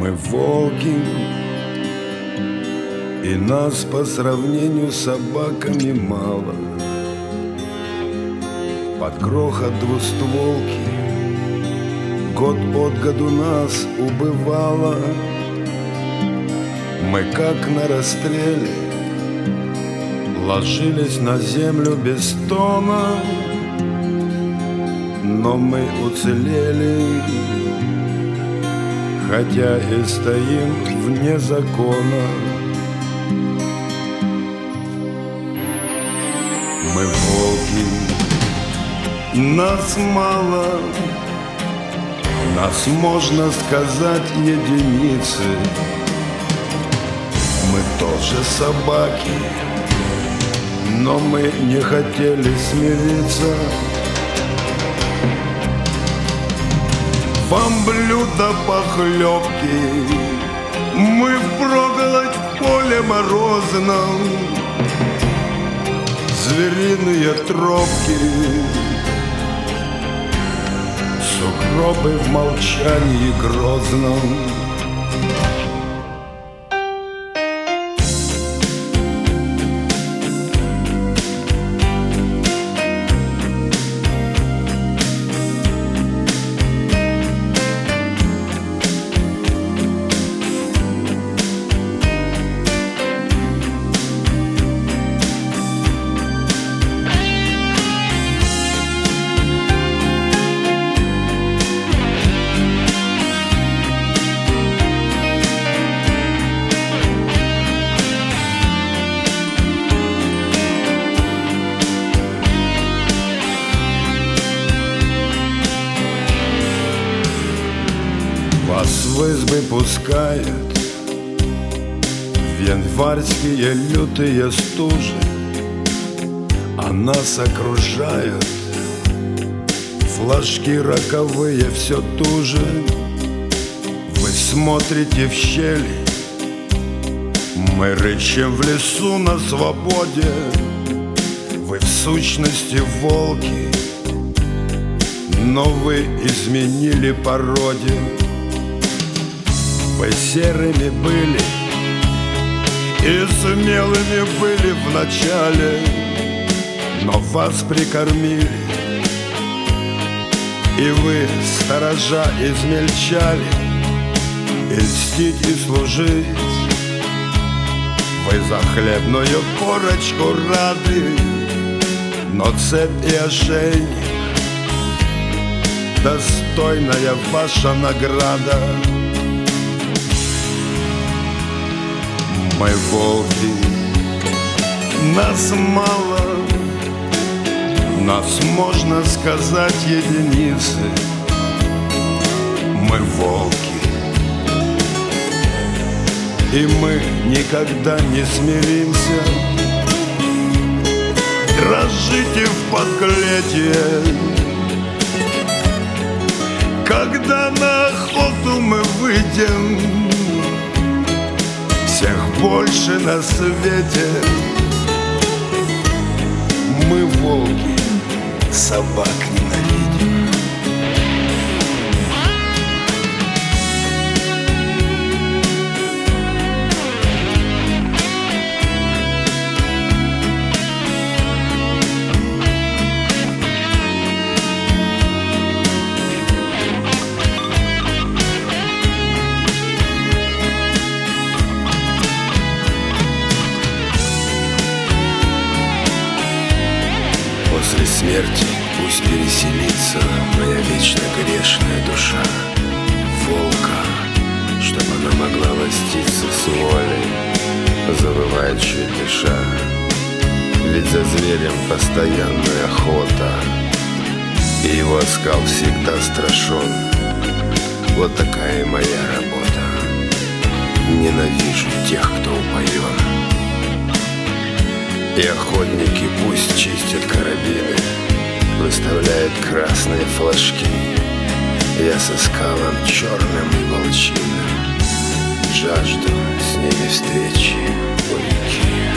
Мы волки, и нас по сравнению с собаками мало. Под грохот двустволки год от году нас убывало. Мы как на расстреле ложились на землю без стона, но мы уцелели, хотя и стоим вне закона. Мы волки, нас мало, нас, можно сказать, единицы. Мы тоже собаки, но мы не хотели смириться. Вам блюдо похлебки, мы впроголодь в поле морозном. Звериные тропки, сугробы в молчании грозном. Вас в избы пускают в январские лютые стужи, а нас окружают флажки роковые все туже. Вы смотрите в щели, мы рычим в лесу на свободе. Вы в сущности волки, но вы изменили породе. Вы серыми были и смелыми были вначале, но вас прикормили, и вы, сторожа, измельчали. И льстить, и служить вы за хлебную корочку рады, но цепь и ошейник — достойная ваша награда. Мы волки, нас мало, нас, можно сказать, единицы. Мы волки, и мы никогда не смиримся. Дрожите в подклетие, когда на охоту мы выйдем. Всех больше на свете. Мы волки, собак ненавидим. После смерти пусть переселится моя вечно грешная душа волка, чтобы она могла ластиться с волей, забывая чуть дыша. Ведь за зверем постоянная охота, и его оскал всегда страшен. Вот такая моя работа. Ненавижу тех, кто упоен. И охотники пусть чистят карабины, выставляют красные флажки. Я со скалом черным и волчиным жажду с ними встречи у реки.